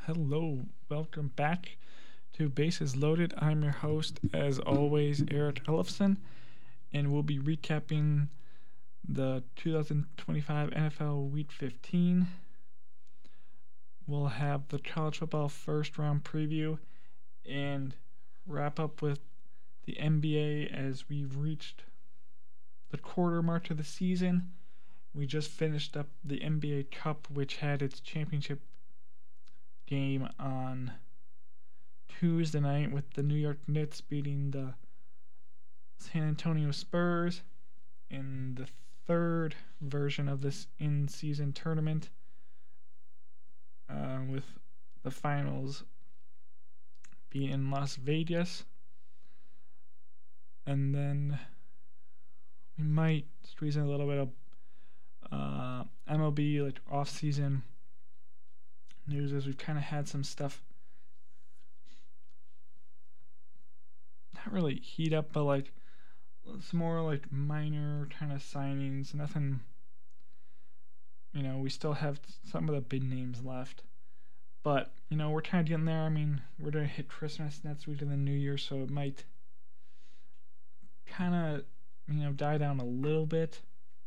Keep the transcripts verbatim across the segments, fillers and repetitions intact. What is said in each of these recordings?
Hello, welcome back to Bases Loaded. I'm your host, as always, Eric Ellefson, and we'll be recapping the two thousand twenty-five N F L Week fifteen. We'll have the college football first round preview and wrap up with the N B A as we've reached the quarter mark of the season. We just finished up the N B A Cup, which had its championship game on Tuesday night with the New York Knicks beating the San Antonio Spurs in the third version of this in-season tournament, uh, with the finals being in Las Vegas. And then we might squeeze in a little bit of uh, M L B, like off-season news, as we've kind of had some stuff not really heat up, but like some more like minor kind of signings. Nothing, you know, we still have some of the big names left, but you know, we're kind of getting there. I mean, we're gonna hit Christmas next week and the New Year, so it might kind of, you know, die down a little bit,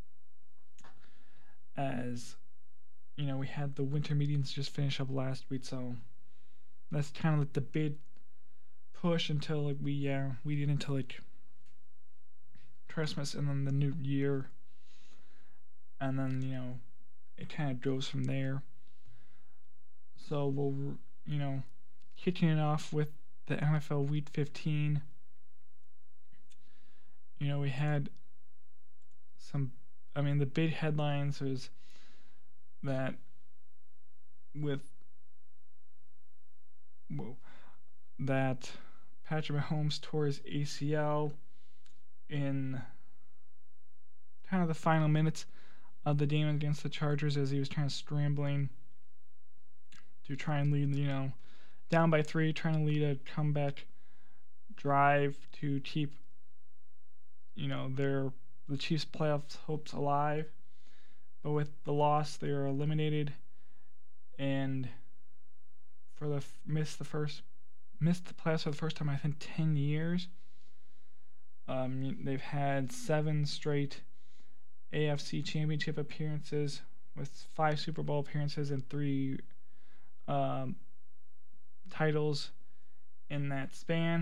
as you know, we had the winter meetings just finish up last week, so that's kind of like the big push until like we uh we get into like Christmas and then the new year, and then you know it kind of goes from there. So we'll, you know, kicking it off with the N F L Week fifteen. You know, we had some, I mean, the big headlines was that with whoa, that Patrick Mahomes tore his A C L in kind of the final minutes of the game against the Chargers, as he was kind of scrambling to try and lead, you know, down by three, trying to lead a comeback drive to keep, you know, their the Chiefs' playoff hopes alive. But with the loss, they are eliminated, and for the missed the first missed the playoffs for the first time I think ten years. Um, they've had seven straight A F C Championship appearances, with five Super Bowl appearances and three um, titles in that span.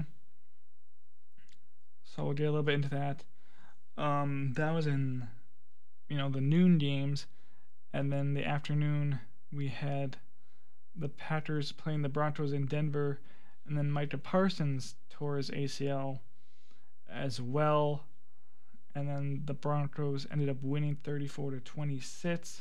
So we'll get a little bit into that. Um, that was in, you know, the noon games, and then the afternoon we had the Packers playing the Broncos in Denver, and then Micah Parsons tore his A C L as well, and then the Broncos ended up winning thirty-four to twenty-six,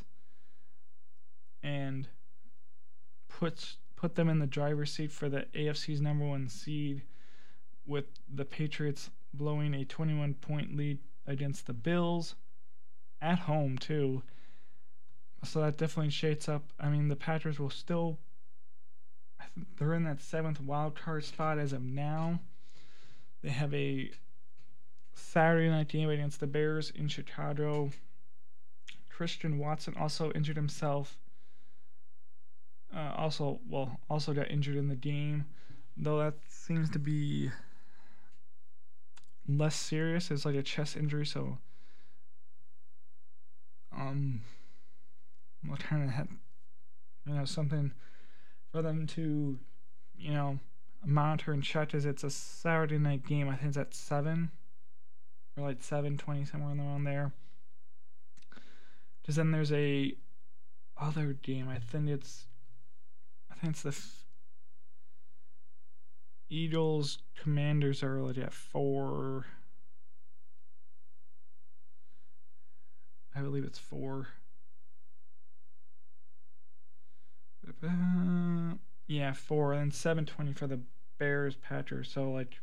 and puts put them in the driver's seat for the A F C's number one seed, with the Patriots blowing a twenty-one point lead against the Bills at home too. So that definitely shades up. I mean, the Patriots will still, I think they're in that seventh wild card spot as of now. They have a Saturday night game against the Bears in Chicago. Christian Watson also injured himself. Uh, also, well, also got injured in the game, though that seems to be less serious. It's like a chest injury, so um, what kind of had, you know, something for them to, you know, monitor and check, as it's a Saturday night game. I think it's at seven or like seven twenty, somewhere around there. Because then there's a other game. I think it's, I think it's the F- Eagles Commanders are like at four. I believe it's four. Uh, yeah, four, and then seven twenty for the Bears Packers. So like,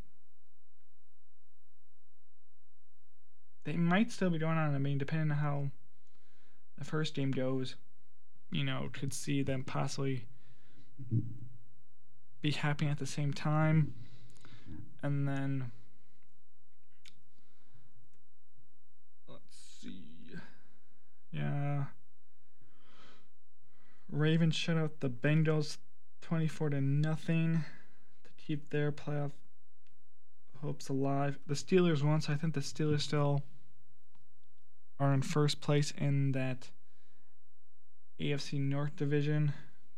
they might still be going on. I mean, depending on how the first game goes, you know, could see them possibly be happening at the same time. And then let's see. Yeah. Ravens shut out the Bengals twenty-four to nothing to keep their playoff hopes alive. The Steelers won, so I think the Steelers still are in first place in that A F C North division.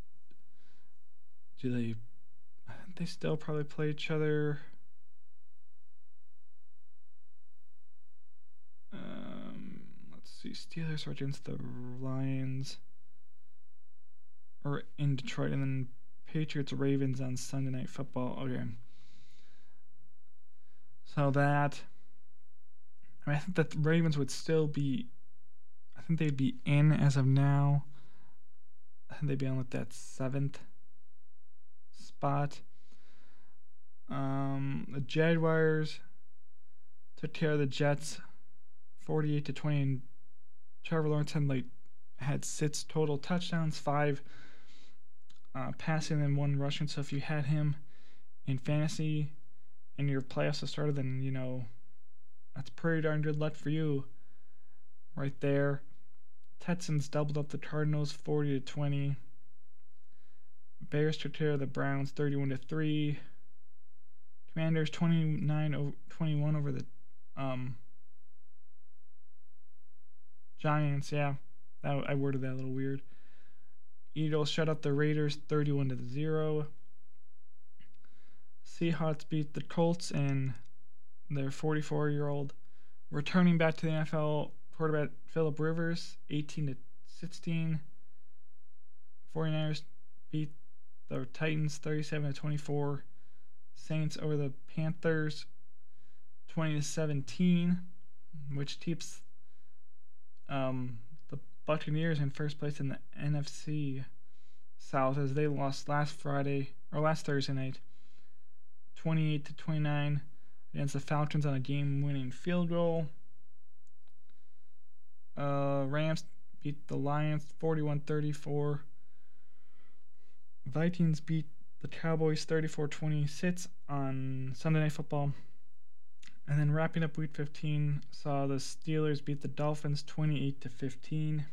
Do they? I think they still probably play each other. Um, let's see. Steelers are against the Lions, or in Detroit, and then Patriots Ravens on Sunday Night Football. Okay. So that, I mean, I think that the Ravens would still be, I think they'd be in as of now. I think they'd be on like that seventh spot. Um, the Jaguars took care of the Jets, forty-eight to twenty. And Trevor Lawrence had like had six total touchdowns, five uh, passing and one rushing. So if you had him in fantasy and your playoffs have started, then you know that's pretty darn good luck for you, right there. Texans doubled up the Cardinals, forty to twenty. Bears took care of the Browns, thirty-one to three. Commanders, twenty-nine twenty-one over the um, Giants. Yeah, that, I worded that a little weird. Eagles shut up the Raiders, thirty-one to zero. Seahawks beat the Colts, and their forty-four-year-old returning back to the N F L quarterback Phillip Rivers, eighteen to sixteen. 49ers beat the Titans, thirty-seven to twenty-four. Saints over the Panthers, twenty to seventeen, which keeps um, the Buccaneers in first place in the N F C South, as they lost last Friday or last Thursday night, twenty-eight to twenty-nine against the Falcons on a game-winning field goal. Uh, Rams beat the Lions, forty-one thirty-four. Vikings beat the Cowboys, thirty-four twenty-six on Sunday Night Football. And then wrapping up Week fifteen, saw the Steelers beat the Dolphins, twenty-eight to fifteen.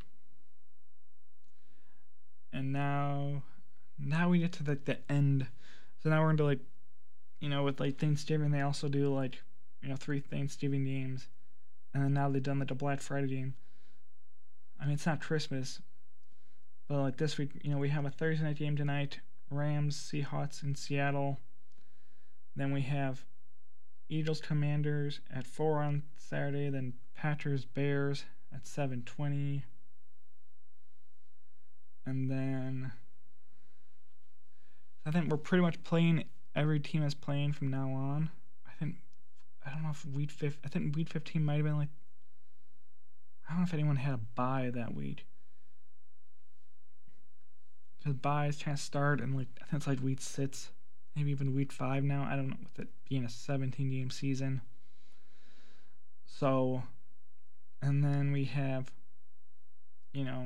And now, now we get to the, the end. So now we're into like, you know, with like Thanksgiving, they also do like, you know, three Thanksgiving games. And then now they've done like a Black Friday game. I mean, it's not Christmas, but like this week, you know, we have a Thursday night game tonight. Rams, Seahawks in Seattle. Then we have Eagles, Commanders at four on Saturday. Then Packers, Bears at seven twenty. And then I think we're pretty much playing. Every team is playing from now on. I think I don't know if week fifth. I think week fifteen might have been like. I don't know if anyone had a bye that week. Because byes trying to start, and like I think it's like week six, maybe even week five now. I don't know, with it being a seventeen game season. So, and then we have, you know,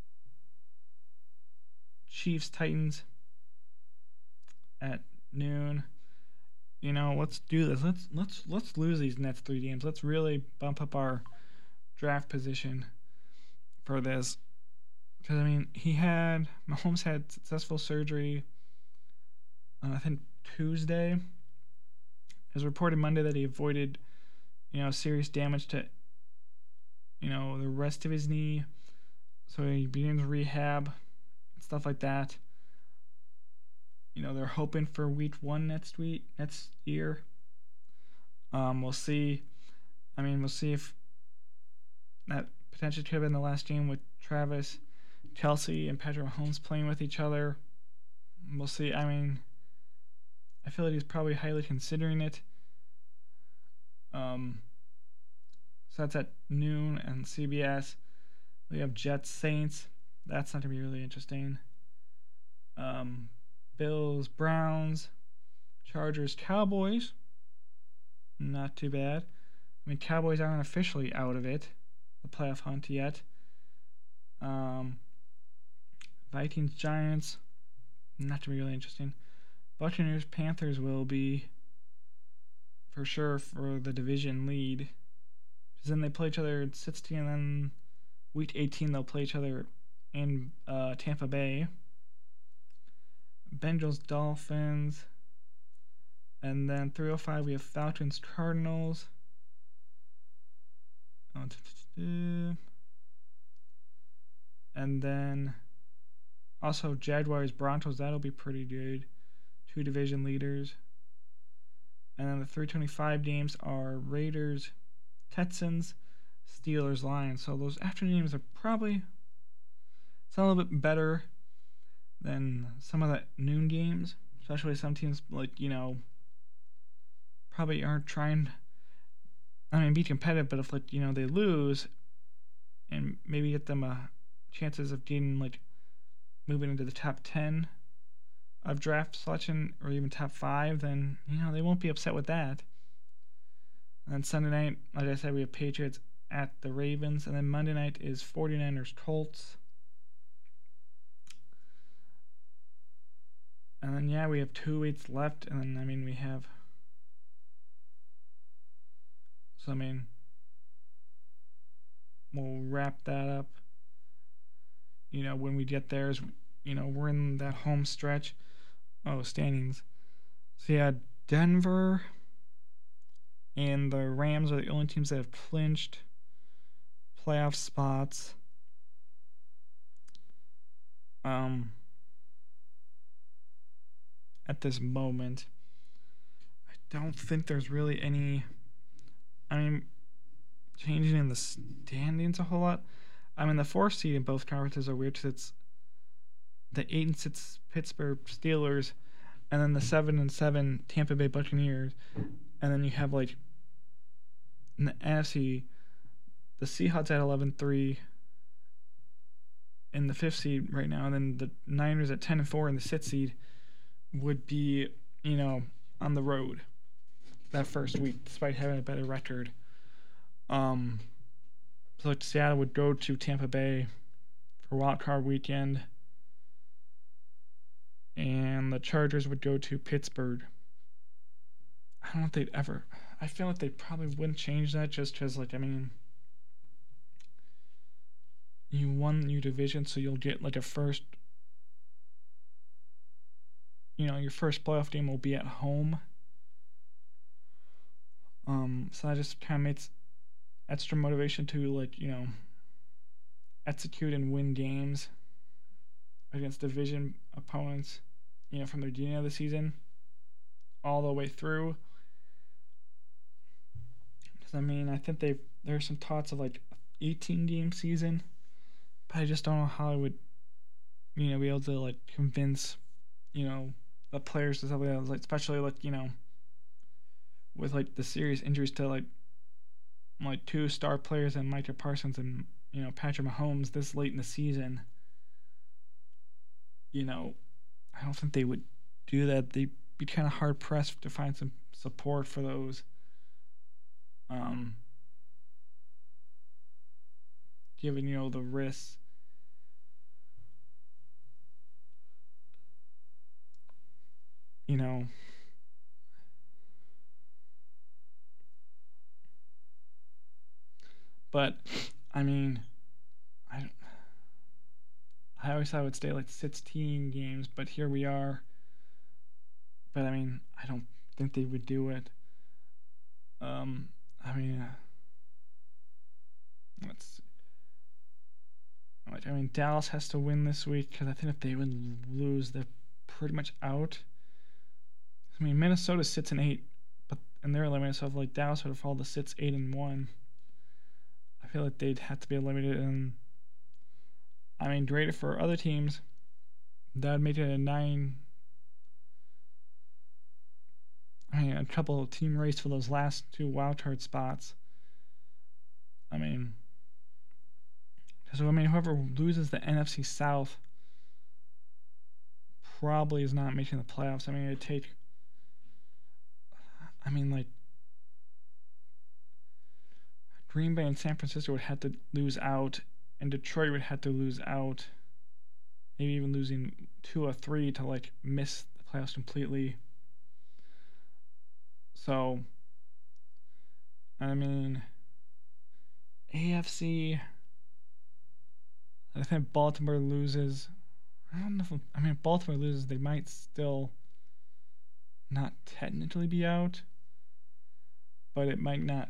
Chiefs Titans at noon. You know, let's do this. Let's let's let's lose these next three games. Let's really bump up our draft position for this. Because, I mean, he had, Mahomes had successful surgery on, I think, Tuesday. It was reported Monday that he avoided, you know, serious damage to, you know, the rest of his knee. So he begins rehab and stuff like that. You know, they're hoping for week one next week, next year. Um, we'll see. I mean, we'll see if that potentially could have been the last game with Travis Kelce and Patrick Mahomes playing with each other. We'll see. I mean, I feel like he's probably highly considering it. Um, so that's at noon on C B S. We have Jets Saints. That's not going to be really interesting. Um, Bills Browns. Chargers Cowboys. Not too bad. I mean, Cowboys aren't officially out of it, the playoff hunt yet. Um, Vikings Giants, not to be really interesting. Buccaneers Panthers will be for sure for the division lead, because then they play each other at sixteen, and then week eighteen they'll play each other in uh, Tampa Bay. Bengals, Dolphins. And then three oh five, we have Falcons, Cardinals. And then also Jaguars, Broncos. That'll be pretty good. Two division leaders. And then the three twenty-five games are Raiders, Texans, Steelers, Lions. So those afternoon games are probably it's a little bit better than some of the noon games, especially some teams like, you know, probably aren't trying, I mean, be competitive, but if, like, you know, they lose and maybe get them a chances of getting, like, moving into the top ten of draft selection or even top five, then, you know, they won't be upset with that. And then Sunday night, like I said, we have Patriots at the Ravens. And then Monday night is forty-niners, Colts. And then, yeah, we have two weeks left. And then, I mean, we have... So, I mean, we'll wrap that up. You know, when we get there, is, you know, we're in that home stretch. Oh, standings. So, yeah, Denver and the Rams are the only teams that have clinched playoff spots. Um, at this moment, I don't think there's really any, I mean, changing in the standings a whole lot. I mean, the fourth seed in both conferences are weird because it's the eight and six Pittsburgh Steelers, and then the seven and seven Tampa Bay Buccaneers, and then you have, like, in the N F C, the Seahawks at eleven three in the fifth seed right now, and then the Niners at ten and four in the sixth seed would be, you know, on the road that first week, despite having a better record. Um, so like Seattle would go to Tampa Bay for wild card weekend, and the Chargers would go to Pittsburgh. I don't know if they'd ever. I feel like they probably wouldn't change that just because, like, I mean, you won your division, so you'll get like a first, you know, your first playoff game will be at home. Um, so that just kind of makes extra motivation to, like, you know, execute and win games against division opponents, you know, from the beginning of the season all the way through. Because, I mean, I think they there's some thoughts of like eighteen game season, but I just don't know how I would, you know, be able to like convince, you know, the players to stuff like that, like, especially like, you know, with like the serious injuries to like like two star players and Micah Parsons and, you know, Patrick Mahomes this late in the season. You know, I don't think they would do that. They'd be kind of hard pressed to find some support for those. Um, given, you know, the risks. You know, but I mean, I don't. I always thought it would stay like sixteen games, but here we are. But I mean, I don't think they would do it. Um, I mean, uh, let's see. Like, I mean, Dallas has to win this week because I think if they would lose, they're pretty much out. I mean, Minnesota sits in eight, but and they're eliminated. So if like Dallas would have fallen to sits eight and one, I feel like they'd have to be eliminated. And I mean, greater for other teams, that would make it a nine. I mean, a couple team race for those last two wildcard spots. I mean, so I mean, whoever loses the N F C South probably is not making the playoffs. I mean, it'd take. I mean, like, Green Bay and San Francisco would have to lose out, and Detroit would have to lose out. Maybe even losing two or three to like miss the playoffs completely. So, I mean, A F C. I think Baltimore loses. I don't know if, I mean, if Baltimore loses, they might still not technically be out, but it might not,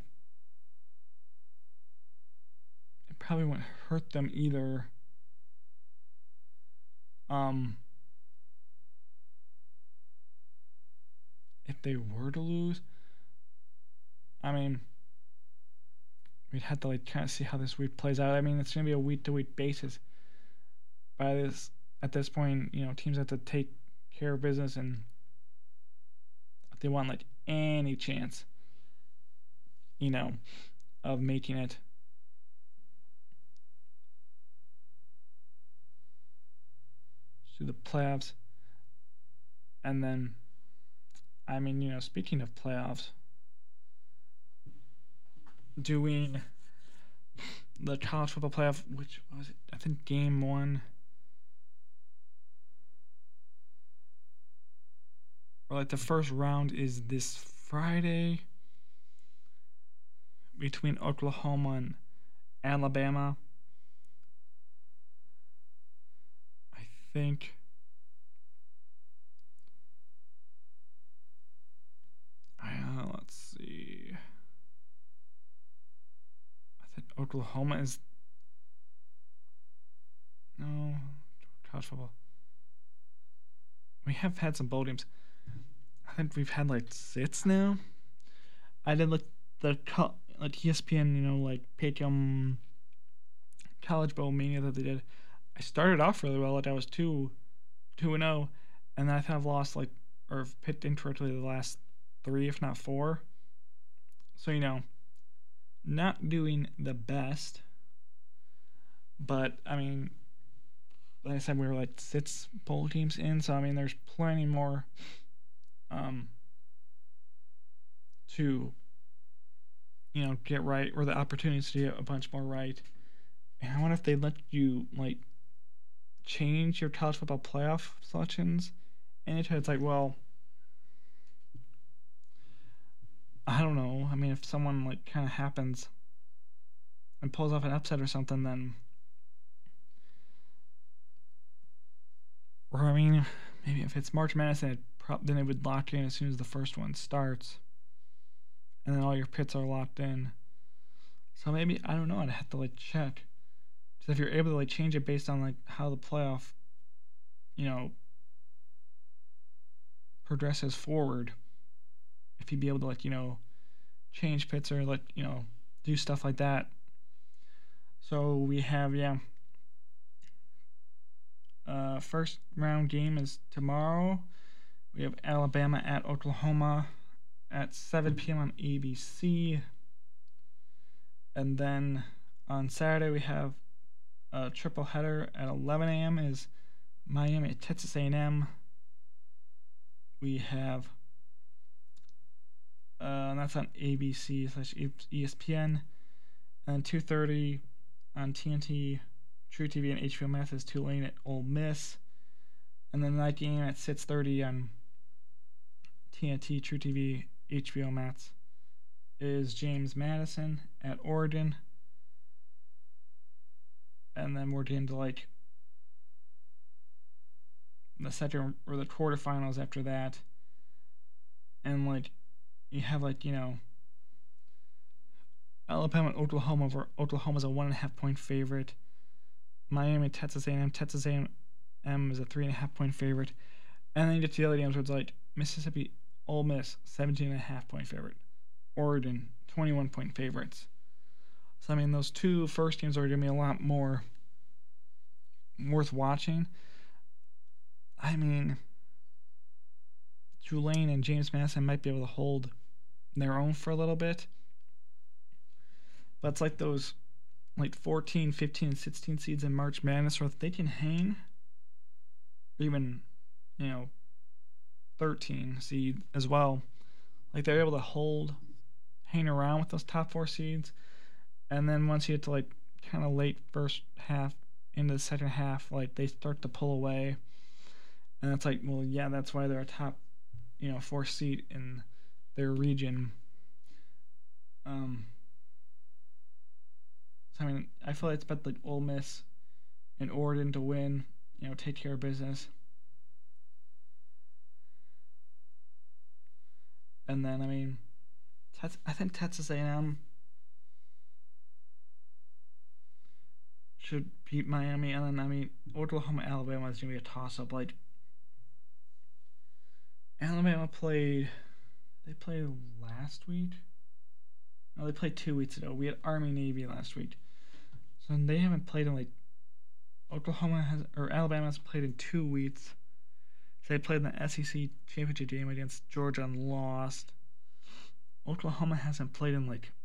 it probably won't hurt them either. Um, if they were to lose, I mean, we'd have to like kind of see how this week plays out. I mean, it's gonna be a week to week basis. By this, at this point, you know, teams have to take care of business, and if they want like any chance, you know, of making it to the playoffs. And then, I mean, you know, speaking of playoffs, doing the college football playoff, which was it? I think game one, or like the first round is this Friday between Oklahoma and Alabama. I think uh, let's see. I think Oklahoma is no college football. We have had some bowl games. I think we've had like six now. I did look the like E S P N, you know, like Paycom College Bowl Mania that they did. I started off really well, like I was two, two and zero, and then I think I've lost like or picked incorrectly the last three, if not four. So you know, not doing the best. But I mean, like I said, we were like six bowl teams in, so I mean, there's plenty more um, to you know get right, or the opportunities to get a bunch more right. And I wonder if they let you like change your college football playoff selections. And it's like, well, I don't know. I mean, if someone like kind of happens and pulls off an upset or something, then, or I mean, maybe if it's March Madness, then it, pro- then it would lock in as soon as the first one starts, and then all your pits are locked in. So maybe I don't know. I'd have to like check. Because if you're able to like change it based on like how the playoff, you know, progresses forward, if you'd be able to like you know change pits or like you know do stuff like that. So we have yeah. Uh, first round game is tomorrow. We have Alabama at Oklahoma at seven p.m. on A B C. And then on Saturday we have a triple header at eleven a.m. is Miami at Texas A and M. We have uh, and that's on A B C slash E S P N. And two thirty on T N T, True T V, and H B O Max is Tulane at Ole Miss. And then the night game at six thirty on T N T, True T V, H B O Max is James Madison at Oregon. And then we're getting to like the second or the quarterfinals after that. And like you have like, you know, Alabama and Oklahoma, where Oklahoma's a one and a half point favorite. Miami, Texas A and M. Texas A and M is a three and a half point favorite. And then you get to the other games where it's like Mississippi, Ole Miss, seventeen and a half point favorite. Oregon, twenty-one point favorites. So I mean, those two first games are going to be a lot more worth watching. I mean, Tulane and James Madison might be able to hold their own for a little bit. But it's like those like fourteen, fifteen, and sixteen seeds in March Madness, or if they can hang, or even, you know, thirteen seed as well. Like they're able to hold, hang around with those top four seeds. And then once you get to like kind of late first half into the second half, like they start to pull away. And it's like, well, yeah, that's why they're a top, you know, four seed in their region. Um, so I mean, I feel like it's about like Ole Miss and Oregon to win, you know, take care of business. And then, I mean, I think Texas A and M should beat Miami, and then, I mean, Oklahoma, Alabama is going to be a toss-up. Like, Alabama played, they played last week? No, they played two weeks ago. We had Army-Navy last week. So they haven't played in, like, Oklahoma has, or Alabama has played in two weeks. So they played in the S E C championship game against Georgia and lost. Oklahoma hasn't played in, like,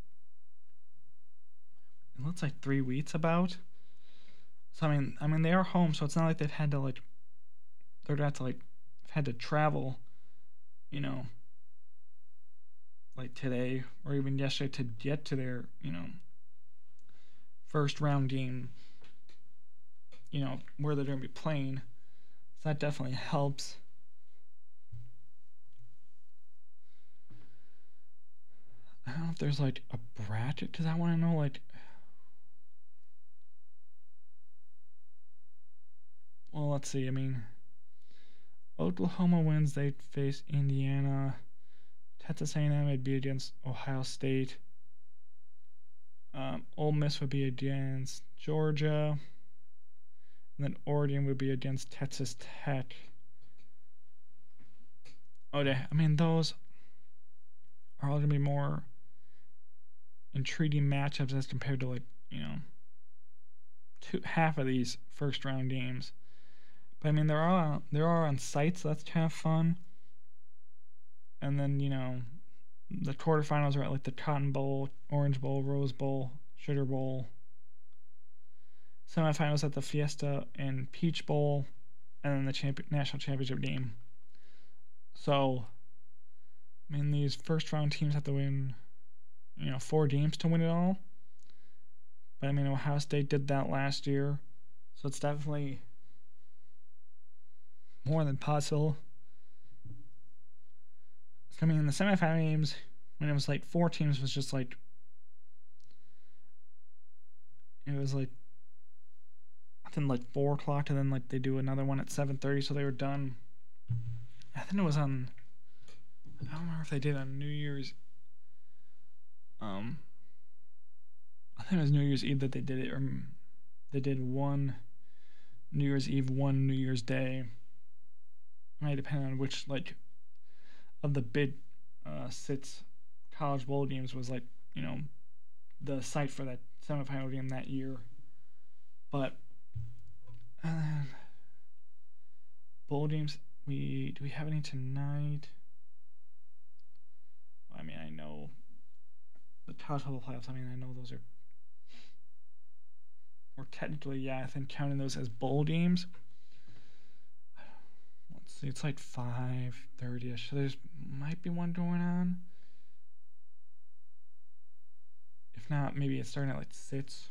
it looks like three weeks about. So I mean, I mean they are home, so it's not like they've had to like, they're gonna have to like, had to travel, you know, like today or even yesterday to get to their, you know, first round game, you know, where they're gonna be playing. So that definitely helps. I don't know if there's like a bracket because I want to know like. Well, let's see. I mean, Oklahoma wins. They face Indiana. Texas A and M would be against Ohio State. Um, Ole Miss would be against Georgia. And then Oregon would be against Texas Tech. Okay, I mean, those are all going to be more intriguing matchups as compared to, like, you know, two, half of these first round games. But I mean, they're all they're all on sites, so that's kind of fun. And then, you know, the quarterfinals are at like the Cotton Bowl, Orange Bowl, Rose Bowl, Sugar Bowl. Semifinals at the Fiesta and Peach Bowl, and then the champion, national championship game. So, I mean, these first round teams have to win, you know, four games to win it all. But I mean, Ohio State did that last year, so it's definitely more than possible. I mean, in the semifinal games, when it was like four teams, was just like, it was like, I think like four o'clock, and then like they do another one at seven thirty, so they were done. I think it was on, I don't remember if they did on New Year's, um, I think it was New Year's Eve that they did it, or they did one New Year's Eve, one New Year's Day. It might depend on which, like, of the big uh, six college bowl games was, like, you know, the site for that semifinal game that year. But uh, bowl games, we do we have any tonight? I mean, I know the college football playoffs. I mean, I know those are, or technically, yeah, I think counting those as bowl games. Let's see, it's like five thirty-ish. So there's might be one going on. If not, maybe it's starting at like six.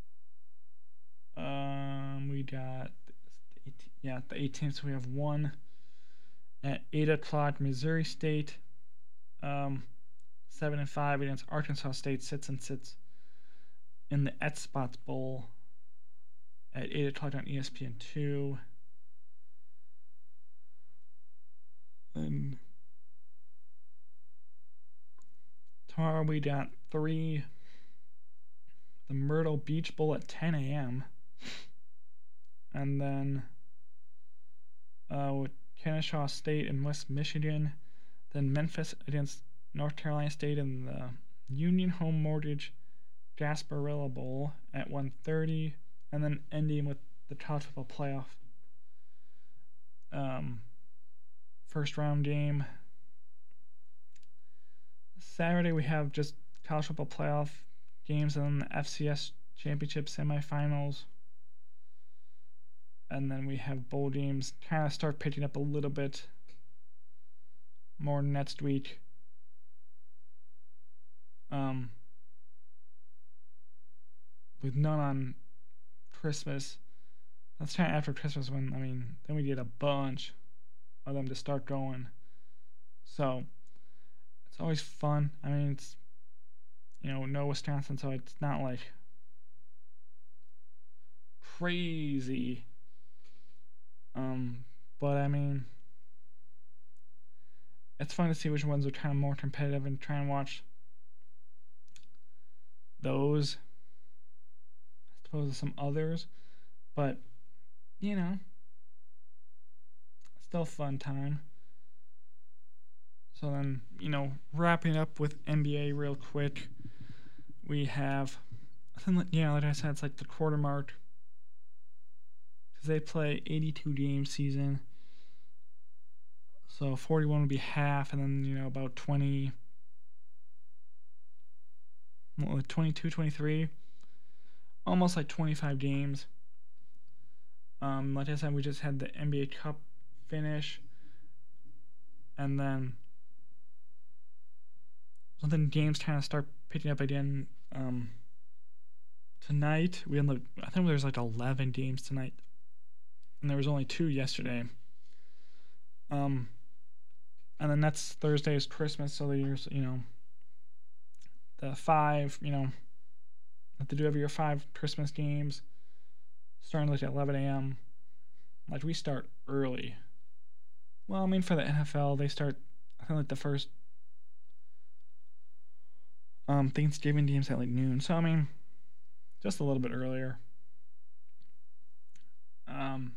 Um, we got yeah the eighteenth. So we have one at eight o'clock. Missouri State, um, seven and five against Arkansas State. Sits and sits in the Et Spots Bowl at eight o'clock on E S P N two. And tomorrow we got three. The Myrtle Beach Bowl at ten a.m. And then uh, with Kennesaw State and West Michigan. Then Memphis against North Carolina State in the Union Home Mortgage Gasparilla Bowl at one thirty. And then ending with the college football playoff um, first round game. Saturday we have just college football playoff games and then the F C S championship semifinals. And then we have bowl games kind of start picking up a little bit more next week. Um, with none on Christmas. That's kind of after Christmas when, I mean, then we get a bunch of them to start going. So, it's always fun. I mean, it's, you know, no Wisconsin, so it's not like crazy Um, but I mean, it's fun to see which ones are kind of more competitive and try and watch those as opposed to some others. But you know, still a fun time. So then, you know, wrapping up with N B A real quick, we have, I think, yeah, like I said, it's like the quarter mark because they play eighty-two game season. So forty-one would be half, and then, you know, about twenty, like twenty-two, twenty-three, almost like twenty-five games. Um, like I said, we just had the N B A Cup finish, and then so then games kind of start picking up again. Um, tonight we had, I think there's like eleven games tonight, and there was only two yesterday. Um, and then that's Thursday is Christmas, so there's, you know, the five, you know, that they do every year, five Christmas games starting like at eleven a.m. Like we start early. Well, I mean, for the N F L, they start, I think, like the first um, Thanksgiving games at like noon. So, I mean, just a little bit earlier. Um,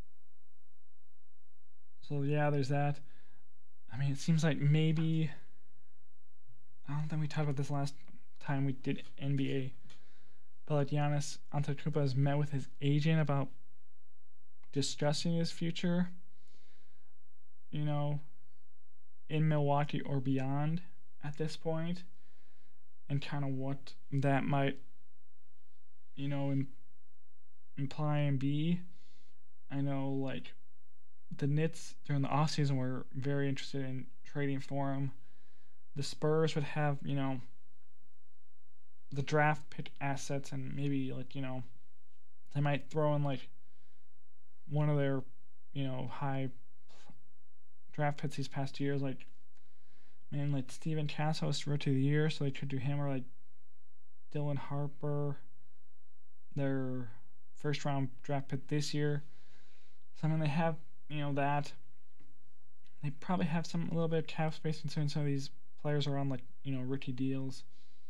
so, yeah, there's that. I mean, it seems like maybe, I don't think we talked about this last time we did N B A, but like Giannis Antetokounmpo has met with his agent about discussing his future, you know, in Milwaukee or beyond at this point, and kind of what that might, you know, Im- imply and be. I know, like, the Knicks during the offseason were very interested in trading for him. The Spurs would have, you know, the draft pick assets, and maybe, like, you know, they might throw in, like, one of their, you know, high draft picks these past years, like, man, like Steven Castle was rookie of the year, so they could do him, or like Dylan Harper, their first round draft pick this year. So I mean, they have, you know, that. They probably have some a little bit of cap space considering some of these players are on, like, you know, rookie deals.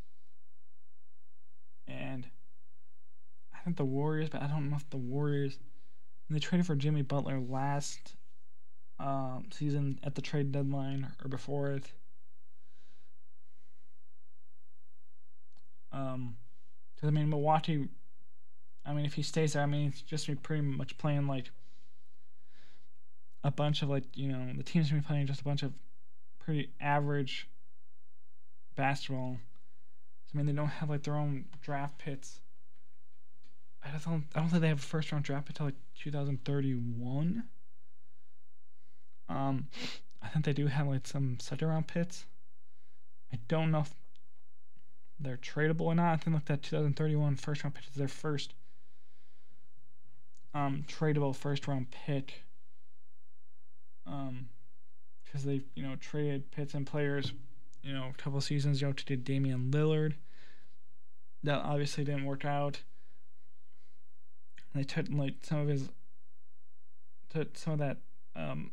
And I think the Warriors, but I don't know if the Warriors. And they traded for Jimmy Butler last um, season at the trade deadline or before it. Um, because I mean, Milwaukee. I mean, if he stays there, I mean, it's just be pretty much playing like a bunch of, like, you know, the team's gonna be playing just a bunch of pretty average basketball. So, I mean, they don't have like their own draft picks. I don't. I don't think they have a first round draft pick until like two thousand thirty-one. Um, I think they do have like some second round picks. I don't know if they're tradable or not. I think like that two thousand thirty-one first round pick is their first um tradable first round pick. Um, because they, you know, traded picks and players, you know, a couple of seasons ago to do Damian Lillard. That obviously didn't work out. And they took like some of his, took some of that um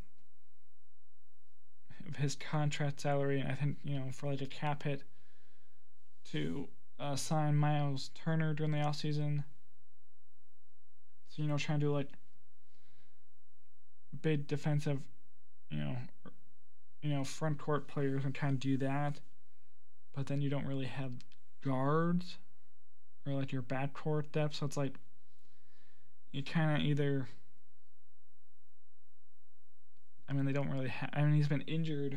of his contract salary, and I think, you know, for like a cap hit to uh, sign Miles Turner during the offseason. So, you know, trying to do like big defensive, you know, you know, front court players and kind of do that, but then you don't really have guards or like your backcourt depth. So it's like you kind of either. I mean, they don't really have. I mean, he's been injured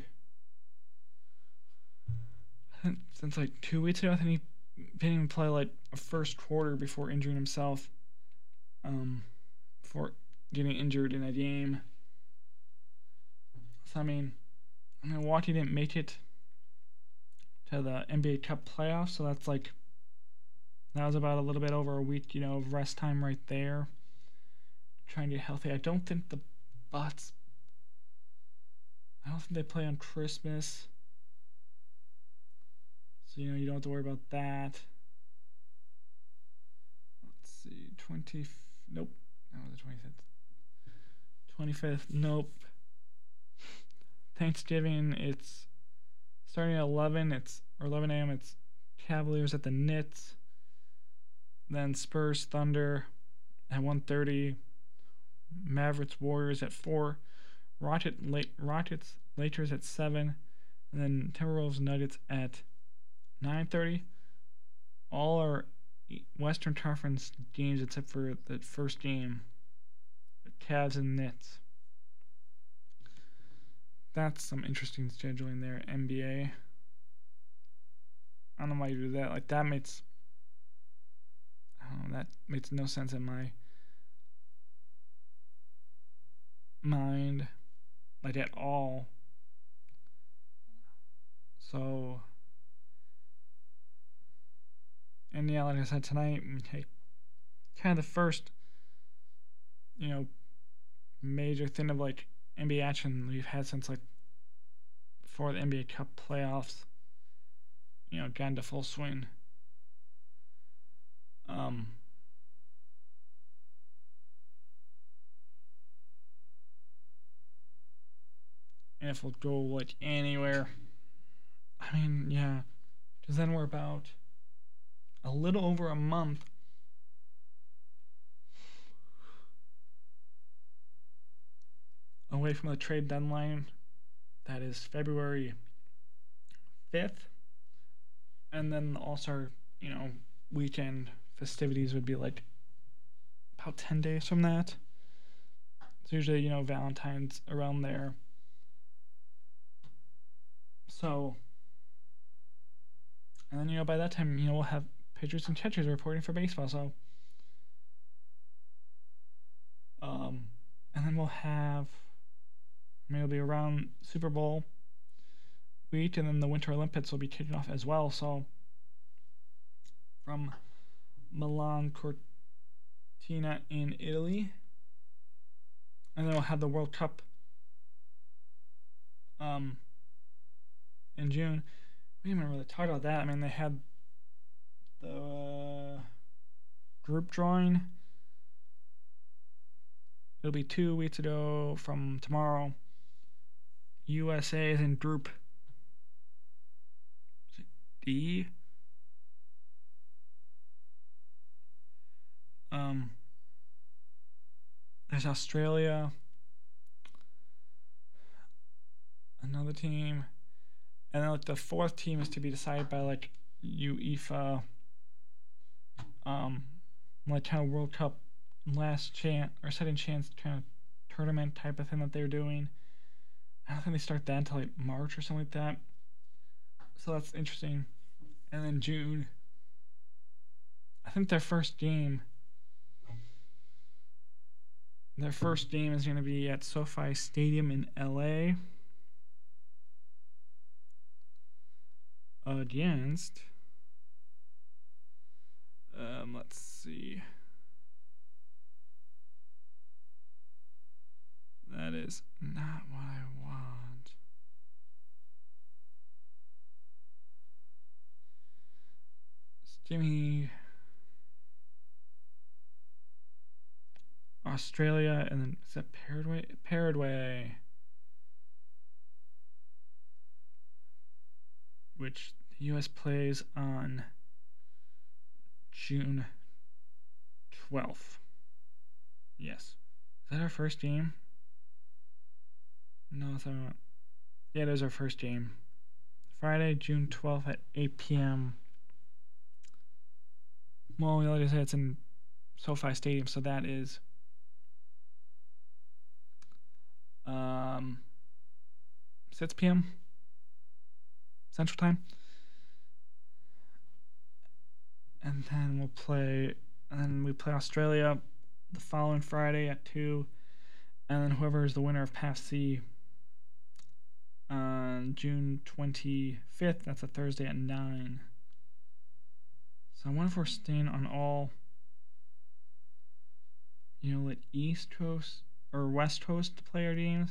since like two weeks ago. I think he didn't even play like a first quarter before injuring himself. Um, for getting injured in a game. So I mean, I mean, Milwaukee didn't make it to the N B A Cup playoffs, so that's like that was about a little bit over a week, you know, of rest time right there. Trying to get healthy. I don't think the Bucks. I don't think they play on Christmas, so you know you don't have to worry about that. Let's see, twenty. Nope, that was the twenty-fifth. twenty-fifth, nope. Thanksgiving, it's starting at eleven, it's or eleven a.m. It's Cavaliers at the Knicks. Then Spurs Thunder at one thirty. Mavericks Warriors at four. Rocket, Rockets Lakers at seven. And then Timberwolves Nuggets at nine thirty. All are Western Conference games except for the first game. Cavs and Nets. That's some interesting scheduling there, N B A. I don't know why you do that. Like, that makes... I don't know, that makes no sense in my mind. Like, at all. So... And yeah, like I said, tonight, we take kind of the first, you know, major thing of, like, N B A action we've had since, like, before the N B A Cup playoffs, you know, got into full swing. Um, and if we'll go, like, anywhere, I mean, yeah, because then we're about a little over a month away from the trade deadline. That is February fifth. And then the All-Star, you know, weekend festivities would be like about ten days from that. It's usually, you know, Valentine's around there. So, and then, you know, by that time, you know, we'll have pitchers and catchers reporting for baseball. So, um, and then we'll have, I mean, it'll be around Super Bowl week, and then the Winter Olympics will be kicking off as well. So, from Milan Cortina in Italy, and then we'll have the World Cup um, in June. We didn't even really talk about that. I mean, they had the uh, group drawing. It'll be two weeks ago from tomorrow. U S A is in Group D. Um, there's Australia, another team, and then like the fourth team is to be decided by like UEFA, um, like kind of World Cup last chance or second chance kind of tournament type of thing that they're doing. I don't think they start that until like March or something like that. So that's interesting. And then June, I think their first game, their first game is going to be at SoFi Stadium in L A against, um, let's see, that is not what I want. Just give me Australia, and then is that Paraguay? Paraguay, which the U S plays on June twelfth. Yes. Is that our first game? No, that's not. Yeah, it is our first game. Friday, June twelfth at eight p.m. Well, like I said, it's in SoFi Stadium, so that is um, six p.m. Central Time. And then we'll play, and then we play Australia the following Friday at two. And then whoever is the winner of Path C on June twenty-fifth, that's a Thursday at nine. So I wonder if we're staying on all, you know, like East Coast or West Coast player games.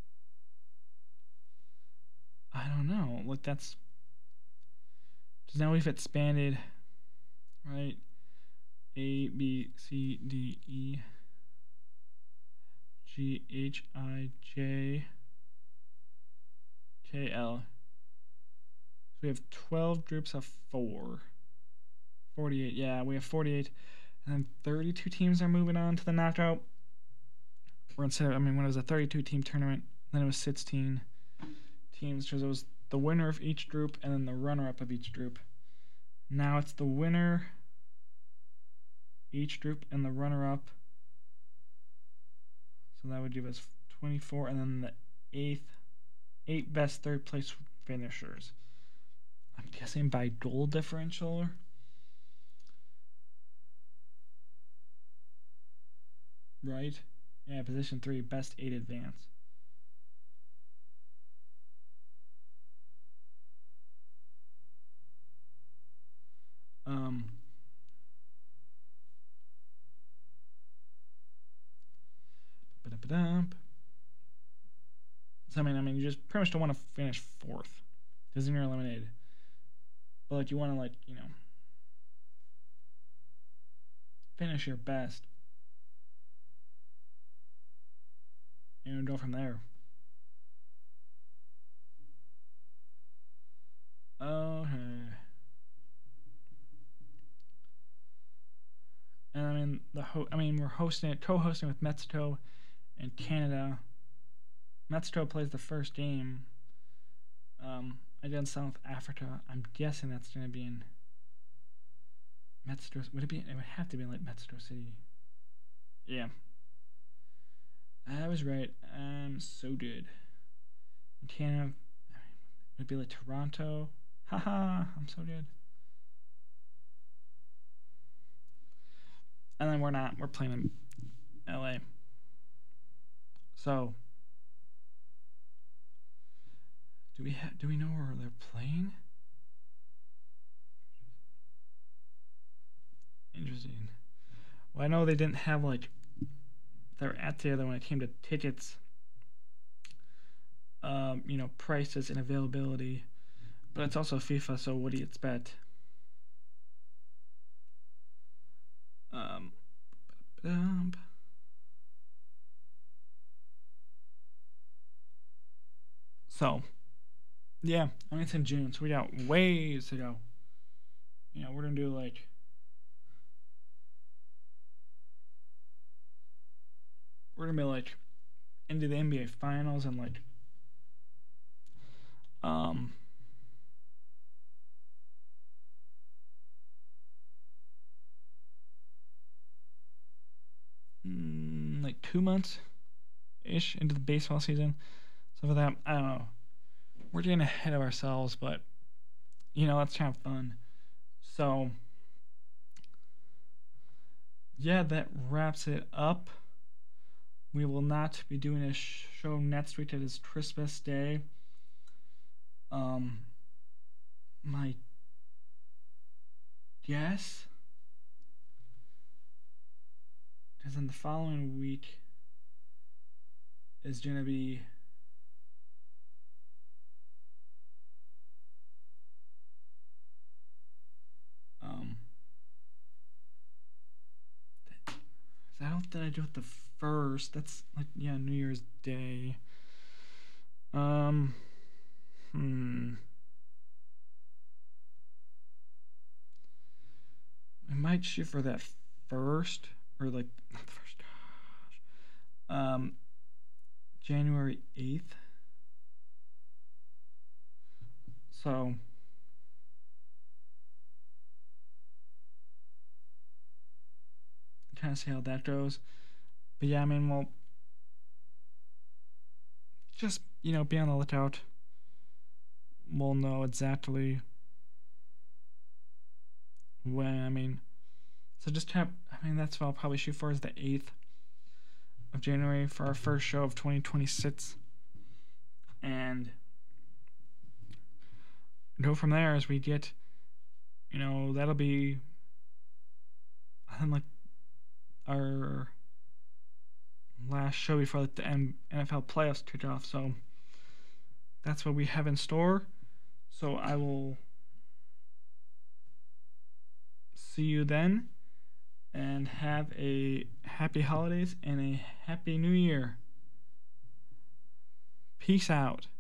I don't know. Like, that's, because now we've expanded, right? A, B, C, D, E, G H I J K L. So we have twelve groups of four. forty-eight, yeah, we have forty-eight. And then thirty-two teams are moving on to the knockout. Or instead of, I mean, when it was a thirty-two team tournament, then it was sixteen teams, because it was the winner of each group and then the runner-up of each group. Now it's the winner, each group, and the runner-up. So that would give us twenty-four, and then the eighth, eight best third-place finishers. I'm guessing by goal differential. Right? Yeah, position three, best eight advance. Um, so I mean, I mean, you just pretty much don't want to finish fourth, because then you're eliminated. But like, you want to like, you know, finish your best, and go from there. Okay. And I mean, the ho- I mean, we're hosting it, co-hosting with Mexico and Canada. Mexico plays the first game um, against South Africa. I'm guessing that's going to be in Mexico. Would it be? It would have to be in like Mexico City. Yeah, I was right. I'm so good. Canada would be like Toronto. Haha, I'm so good. And then we're not. We're playing in L A. So, do we ha- do we know where they're playing? Interesting. Well, I know they didn't have like they're at together when it came to tickets. Um, you know, prices and availability, but it's also FIFA. So what do you expect? Um, so, yeah, I mean, it's in June, so we got ways to go. You know, we're gonna do like we're gonna be like into the N B A finals and like um mm, like two months ish into the baseball season. So for that, I don't know. We're getting ahead of ourselves, but you know, that's kind of fun. So yeah, that wraps it up. We will not be doing a show next week. It is Christmas Day. Um, my guess, because then the following week is gonna be um. I don't think I do it the first. That's like yeah, New Year's Day. Um, hmm. I might shoot for that first or like not the first. Gosh. Um, January eighth. So kind of see how that goes. But yeah, I mean, well, just you know, be on the lookout. We'll know exactly when. I mean, so just have. I mean, that's what I'll probably shoot for is the eighth of January for our first show of twenty twenty-six, and go from there as we get. You know, that'll be. I'm like our last show before like, the N F L playoffs kick off. So that's what we have in store. So I will see you then and have a happy holidays and a happy new year. Peace out.